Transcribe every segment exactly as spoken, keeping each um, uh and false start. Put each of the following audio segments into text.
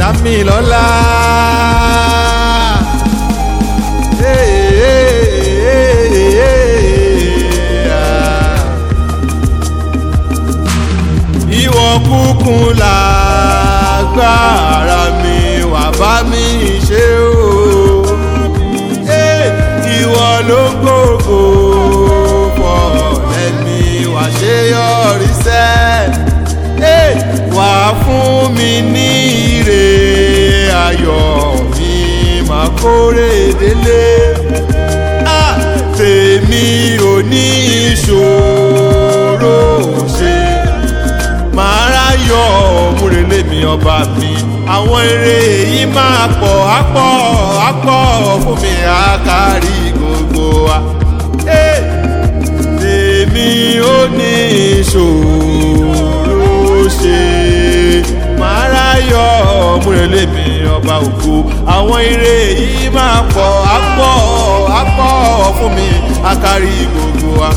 mi lọ́lá. Ìwọ kúkú lágbára mi wá bá mi ṣe o. Ìwọ ló gbogbo pọ̀ ẹ̀mí wá ṣe yọrí sẹ́. Wá fún mi ní ire ayọ̀ mi máa kórè délé. Tèmi ò ní ìṣòro ṣe máa ráyọ̀ múrelé mi ọba mi. Àwọn eré yìí máa pọ̀ á pọ̀ á pọ̀ fún mi á kárí gbogbo wa. Tèmi ò ní ìṣòro ṣe máa ráyọ̀ múrelé mi ọba ògo. Àwọn eré yìí máa pọ̀ á pọ̀ á pọ̀ fún mi á kárí gbogbo wa.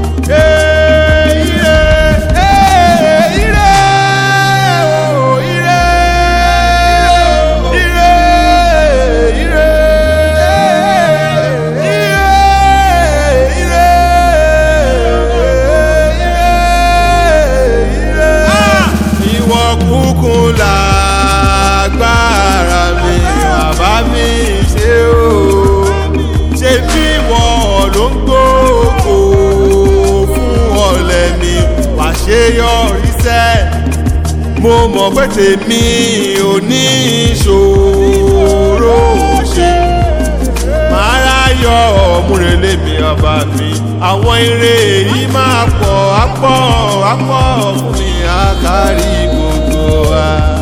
Lágbára mi bàbá mi ṣe o. Ṣé bí wọ́n ló ń gbogbo fún ọ̀lẹ mi wá ṣe yọrí sẹ́. Mo mọ̀ pé tèmi ò ní ìṣòro ṣe máa ráyọ̀ múrelé mi ọba mi. Àwọn eré yìí máa pọ̀ á pọ̀ á pọ̀ fún mi á kárí gbogbo wa.